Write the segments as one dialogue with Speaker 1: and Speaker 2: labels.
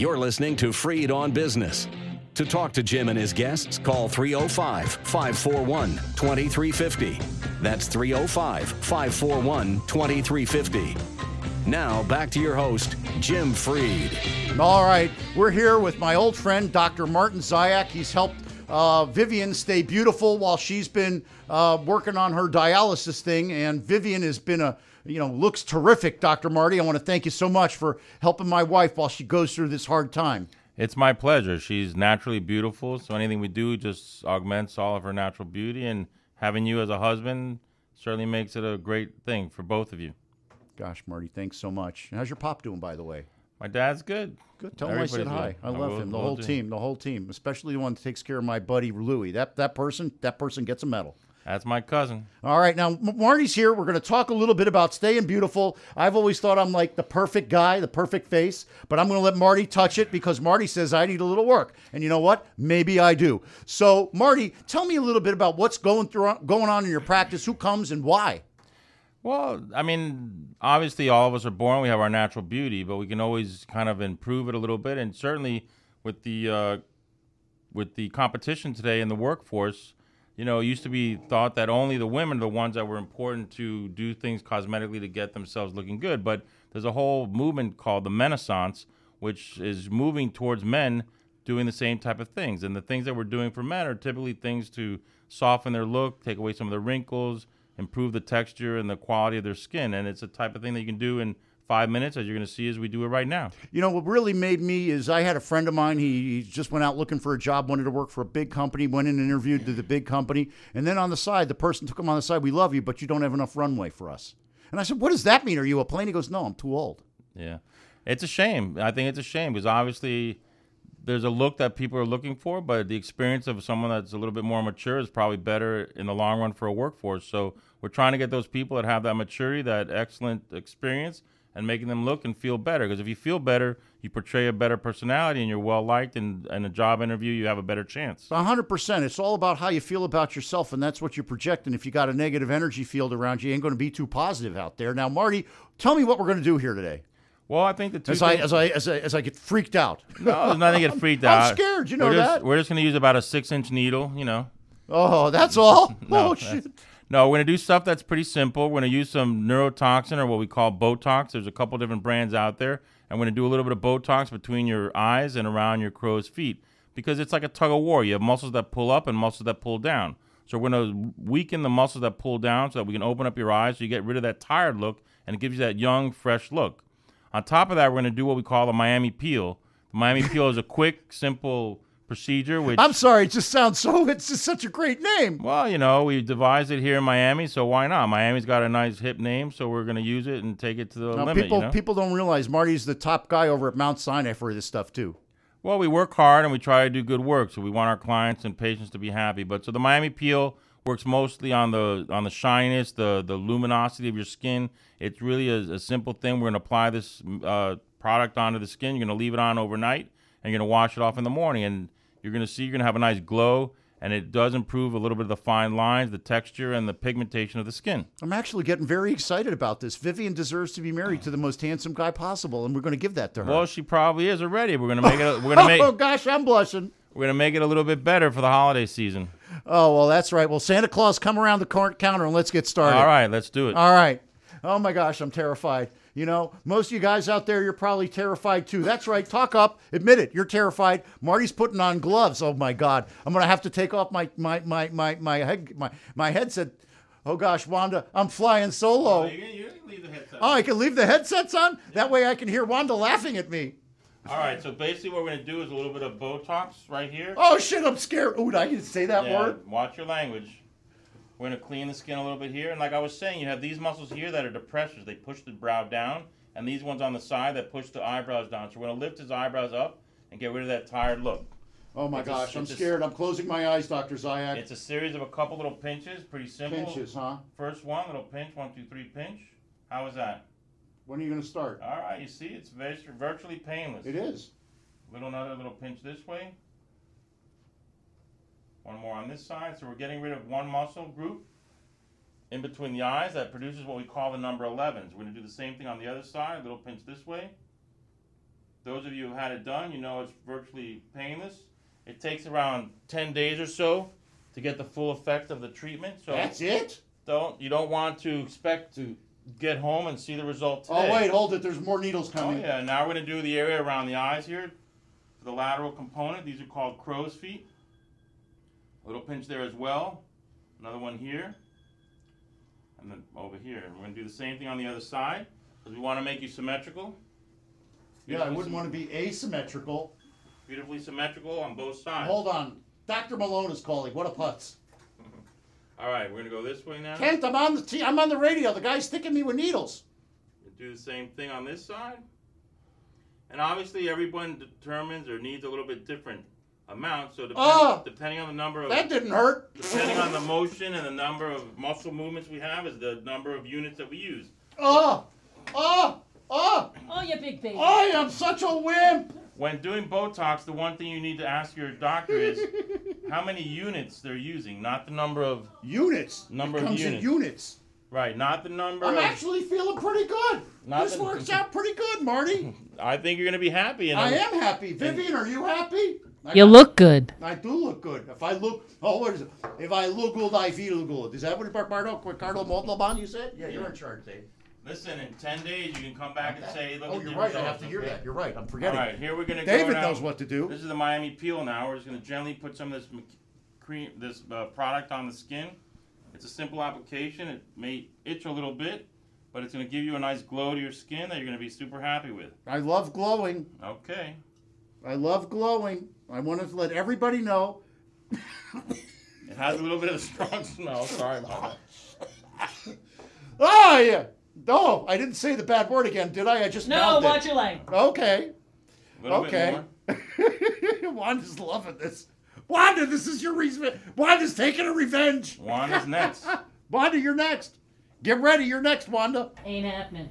Speaker 1: You're listening to Freed on Business. To talk to Jim and his guests, call 305-541-2350. That's 305-541-2350. Now, back to your host, Jim Freed.
Speaker 2: All right, we're here with my old friend, Dr. Martin Zayak. He's helped Vivian stay beautiful while she's been working on her dialysis thing, and Vivian has been looks terrific, Dr. Marty. I want to thank you so much for helping my wife while she goes through this hard time.
Speaker 3: It's my pleasure. She's naturally beautiful, so anything we do just augments all of her natural beauty, and having you as a husband certainly makes it a great thing for both of you.
Speaker 2: Gosh, Marty, thanks so much. How's your pop doing, by the way?
Speaker 3: My dad's good.
Speaker 2: Good. Tell him I said hi. I love him. The whole team, especially the one that takes care of my buddy Louie. That person gets a medal.
Speaker 3: That's my cousin.
Speaker 2: All right, now Marty's here. We're going to talk a little bit about staying beautiful. I've always thought I'm like the perfect guy, the perfect face, but I'm going to let Marty touch it because Marty says I need a little work. And you know what? Maybe I do. So, Marty, tell me a little bit about what's going on in your practice, who comes and why.
Speaker 3: Well, I mean, obviously all of us are born, we have our natural beauty, but we can always kind of improve it a little bit. And certainly with the competition today in the workforce, it used to be thought that only the women are the ones that were important to do things cosmetically to get themselves looking good. But there's a whole movement called the Renaissance, which is moving towards men doing the same type of things. And the things that we're doing for men are typically things to soften their look, take away some of the wrinkles, improve the texture and the quality of their skin. And it's a type of thing that you can do in 5 minutes, as you're going to see as we do it right now.
Speaker 2: What really made me is I had a friend of mine. He just went out looking for a job, wanted to work for a big company, went in and interviewed to the big company. And then on the side, the person took him on the side, we love you, but you don't have enough runway for us. And I said, what does that mean? Are you a plane? He goes, no, I'm too old.
Speaker 3: Yeah. It's a shame. I think it's a shame because obviously there's a look that people are looking for, but the experience of someone that's a little bit more mature is probably better in the long run for a workforce. So we're trying to get those people that have that maturity, that excellent experience, and making them look and feel better. Because if you feel better, you portray a better personality and you're well-liked, and in a job interview, you have a better chance.
Speaker 2: 100%. It's all about how you feel about yourself, and that's what you project. And if you got a negative energy field around you, you ain't going to be too positive out there. Now, Marty, tell me what we're going to do here today.
Speaker 3: Well, I think the two
Speaker 2: as I get freaked out.
Speaker 3: No, there's nothing to get freaked out.
Speaker 2: I'm scared. You know that.
Speaker 3: We're just going to use about a 6-inch needle,
Speaker 2: Oh, that's all?
Speaker 3: No,
Speaker 2: shit.
Speaker 3: No, we're going to do stuff that's pretty simple. We're going to use some neurotoxin, or what we call Botox. There's a couple different brands out there. And we're going to do a little bit of Botox between your eyes and around your crow's feet, because it's like a tug of war. You have muscles that pull up and muscles that pull down. So we're going to weaken the muscles that pull down so that we can open up your eyes so you get rid of that tired look, and it gives you that young, fresh look. On top of that, we're going to do what we call the Miami Peel. The Miami Peel is a quick, simple procedure. Which,
Speaker 2: I'm sorry, it's just such a great name.
Speaker 3: Well, we devised it here in Miami, so why not? Miami's got a nice hip name, so we're going to use it and take it to the limit.
Speaker 2: People don't realize Marty's the top guy over at Mount Sinai for this stuff too.
Speaker 3: Well, we work hard and we try to do good work, so we want our clients and patients to be happy. But so the Miami Peel works mostly on the shininess, the luminosity of your skin. It's really a simple thing. We're going to apply this product onto the skin. You're going to leave it on overnight, and you're going to wash it off in the morning. And you're going to have a nice glow, and it does improve a little bit of the fine lines, the texture, and the pigmentation of the skin.
Speaker 2: I'm actually getting very excited about this. Vivian deserves to be married to the most handsome guy possible, and we're going to give that to her.
Speaker 3: Well, she probably is already. We're going to make it.
Speaker 2: Oh gosh, I'm blushing.
Speaker 3: We're going to make it a little bit better for the holiday season.
Speaker 2: Oh, well, that's right. Well, Santa Claus, come around the counter and let's get started.
Speaker 3: All right, let's do it.
Speaker 2: All right. Oh my gosh, I'm terrified. Most of you guys out there, you're probably terrified too. That's right. Talk up. Admit it. You're terrified. Marty's putting on gloves. Oh my God. I'm going to have to take off my headset. Oh gosh, Wanda, I'm flying solo.
Speaker 3: Oh, you can leave the headset.
Speaker 2: Oh, I can leave the headsets on? That way I can hear Wanda laughing at me.
Speaker 3: All right. So basically what we're going to do is a little bit of Botox right here.
Speaker 2: Oh shit, I'm scared. Ooh, I can say that word?
Speaker 3: Watch your language. We're going to clean the skin a little bit here. And like I was saying, you have these muscles here that are depressors. They push the brow down. And these ones on the side that push the eyebrows down. So we're going to lift his eyebrows up and get rid of that tired look.
Speaker 2: Oh my gosh, I'm scared. I'm closing my eyes, Dr. Zayak.
Speaker 3: It's a series of a couple little pinches. Pretty simple.
Speaker 2: Pinches, huh?
Speaker 3: First one, little pinch. 1, 2, 3, pinch. How is that?
Speaker 2: When are you going to start?
Speaker 3: All right, you see, it's virtually painless.
Speaker 2: It is.
Speaker 3: Another little pinch this way. One more on this side. So we're getting rid of one muscle group in between the eyes that produces what we call the number 11s. We're going to do the same thing on the other side. A little pinch this way. those of you who had it done, you know it's virtually painless. It takes around 10 days or so to get the full effect of the treatment. So
Speaker 2: That's it?
Speaker 3: you don't want to expect to get home and see the result today.
Speaker 2: Oh, wait, hold it. There's more needles
Speaker 3: Oh,
Speaker 2: coming.
Speaker 3: yeah. Now we're going to do the area around the eyes here. For the lateral component, these are called crow's feet. A little pinch there as well. Another one here. And then over here. We're going to do the same thing on the other side because we want to make you symmetrical.
Speaker 2: Yeah, I wouldn't want to be asymmetrical.
Speaker 3: Beautifully symmetrical on both sides.
Speaker 2: Hold on. Dr. Malone is calling. What a putz.
Speaker 3: All right, we're going to go this way now.
Speaker 2: Kent, I'm on the radio. The guy's sticking me with needles.
Speaker 3: Do the same thing on this side. And obviously everyone determines or needs a little bit different amount. So depending on the number of...
Speaker 2: That didn't hurt.
Speaker 3: Depending on the motion and the number of muscle movements we have is the number of units that we use.
Speaker 2: Oh,
Speaker 4: you big baby.
Speaker 2: I am such a wimp.
Speaker 3: When doing Botox, the one thing you need to ask your doctor is how many units they're using, not the number of...
Speaker 2: Units.
Speaker 3: Number
Speaker 2: it
Speaker 3: of
Speaker 2: comes
Speaker 3: units.
Speaker 2: in units.
Speaker 3: Right, not the number
Speaker 2: I'm
Speaker 3: of...
Speaker 2: actually feeling pretty good.
Speaker 3: Not
Speaker 2: This
Speaker 3: the-
Speaker 2: works out pretty good, Marty.
Speaker 3: I think you're going to be happy. And
Speaker 2: I am happy. Vivian, are you happy?
Speaker 4: You look good.
Speaker 2: I do look good. If I look, what is it? If I look good, I feel good. Is that what Ricardo Montalban you said? Yeah, you're in charge, Dave.
Speaker 3: Listen, in 10 days you can come back and say, look
Speaker 2: Oh,
Speaker 3: at
Speaker 2: you're
Speaker 3: the
Speaker 2: right. I
Speaker 3: results,
Speaker 2: have to hear
Speaker 3: okay?
Speaker 2: that. You're right. I'm
Speaker 3: All
Speaker 2: forgetting.
Speaker 3: right, here we're going to go
Speaker 2: David
Speaker 3: now.
Speaker 2: knows what to do.
Speaker 3: This is the Miami Peel now. We're just going to gently put some of this product on the skin. It's a simple application. It may itch a little bit, but it's going to give you a nice glow to your skin that you're going to be super happy with.
Speaker 2: I love glowing.
Speaker 3: Okay.
Speaker 2: I love glowing. I want to let everybody know.
Speaker 3: It has a little bit of a strong smell. Sorry about that.
Speaker 2: Oh, yeah. No, I didn't say the bad word again, did I? I just
Speaker 4: No,
Speaker 2: mouthed
Speaker 4: watch
Speaker 2: it.
Speaker 4: your leg.
Speaker 2: Okay.
Speaker 3: A little
Speaker 2: Okay.
Speaker 3: bit more.
Speaker 2: Wanda's loving this. Wanda, this is your reason. Wanda's taking a revenge.
Speaker 3: Wanda's next.
Speaker 2: Wanda, you're next. Get ready. You're next, Wanda.
Speaker 4: Ain't happening.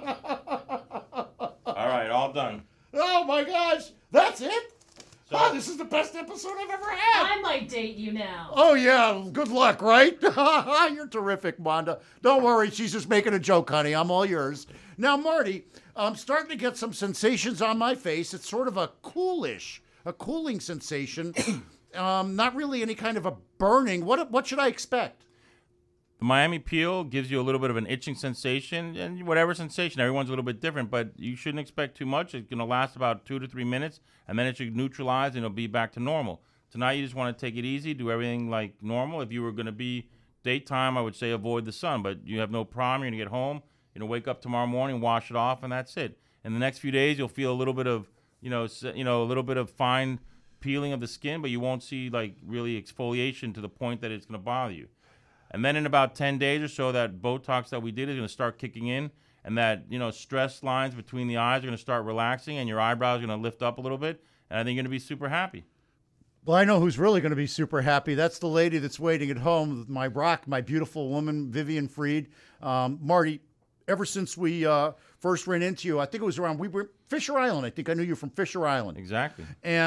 Speaker 3: All right, all done.
Speaker 2: Oh, my gosh. That's it?
Speaker 3: So-
Speaker 2: This is the best episode I've ever had.
Speaker 4: I might date you now.
Speaker 2: Oh, yeah. Good luck, right? You're terrific, Wanda. Don't worry. She's just making a joke, honey. I'm all yours. Now, Marty, I'm starting to get some sensations on my face. It's sort of a cooling sensation. Not really any kind of a burning. What should I expect?
Speaker 3: The Miami Peel gives you a little bit of an itching sensation, and whatever sensation, everyone's a little bit different, but you shouldn't expect too much. It's going to last about 2 to 3 minutes, and then it should neutralize, and it'll be back to normal. Tonight, you just want to take it easy, do everything like normal. If you were going to be daytime, I would say avoid the sun, but you have no problem. You're going to get home, wake up tomorrow morning, wash it off, and that's it. In the next few days, you'll feel a little bit of, a little bit of fine peeling of the skin, but you won't see like really exfoliation to the point that it's going to bother you. And then in about 10 days or so, that Botox that we did is going to start kicking in, and that, stress lines between the eyes are going to start relaxing, and your eyebrows are going to lift up a little bit, and I think you're going to be super happy.
Speaker 2: Well, I know who's really going to be super happy. That's the lady that's waiting at home, my beautiful woman, Vivian Fried. Marty, ever since we first ran into you, I think it was we were Fisher Island. I think I knew you from Fisher Island.
Speaker 3: Exactly.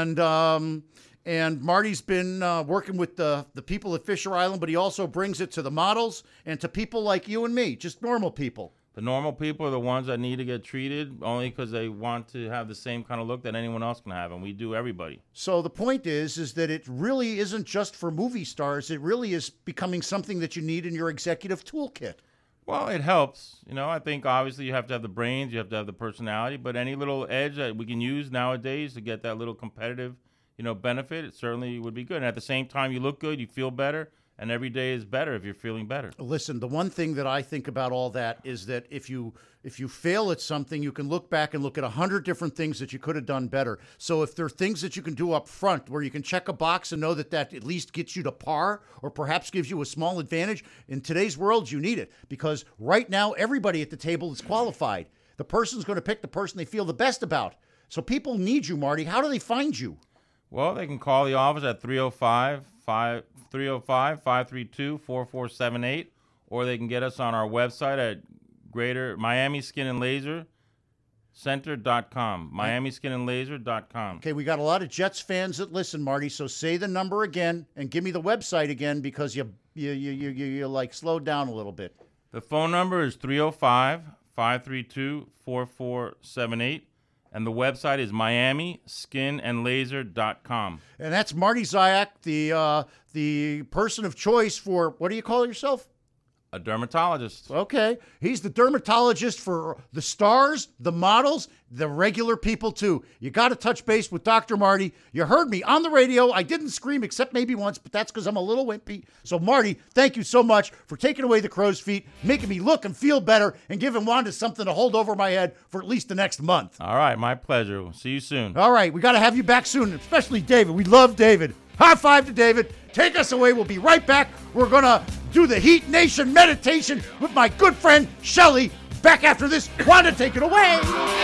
Speaker 2: And Marty's been working with the people at Fisher Island, but he also brings it to the models and to people like you and me, just normal people.
Speaker 3: The normal people are the ones that need to get treated only because they want to have the same kind of look that anyone else can have, and we do everybody.
Speaker 2: So the point is that it really isn't just for movie stars. It really is becoming something that you need in your executive toolkit.
Speaker 3: Well, it helps. I think obviously you have to have the brains, you have to have the personality, but any little edge that we can use nowadays to get that little competitive benefit, it certainly would be good. And at the same time, you look good, you feel better, and every day is better if you're feeling better.
Speaker 2: Listen, the one thing that I think about all that is that if you fail at something, you can look back and look at 100 different things that you could have done better. So if there are things that you can do up front where you can check a box and know that at least gets you to par or perhaps gives you a small advantage, in today's world, you need it. Because right now, everybody at the table is qualified. The person's going to pick the person they feel the best about. So people need you, Marty. How do they find you?
Speaker 3: Well, they can call the office at 305-532-4478, or they can get us on our website at Greater Miami Skin and Laser Center.com. MiamiSkinandLaser.com.
Speaker 2: Okay, we got a lot of Jets fans that listen, Marty. So say the number again and give me the website again because you like slowed down a little bit.
Speaker 3: The phone number is 305-532-4478. And the website is miamiskinandlaser.com.
Speaker 2: And that's Marty Zayak, the person of choice for, what do you call yourself?
Speaker 3: A dermatologist.
Speaker 2: Okay. He's the dermatologist for the stars, the models, the regular people too. You got to touch base with Dr. Marty. You heard me on the radio. I didn't scream except maybe once, but that's because I'm a little wimpy. So Marty, thank you so much for taking away the crow's feet, making me look and feel better, and giving Wanda something to hold over my head for at least the next month.
Speaker 3: All right, my pleasure. We'll see you soon.
Speaker 2: All right, we got to have you back soon, especially David. We love David. High five to David. Take us away. We'll be right back. We're going to do the Heat Nation meditation with my good friend, Shelly. Back after this. Wanda, take it away.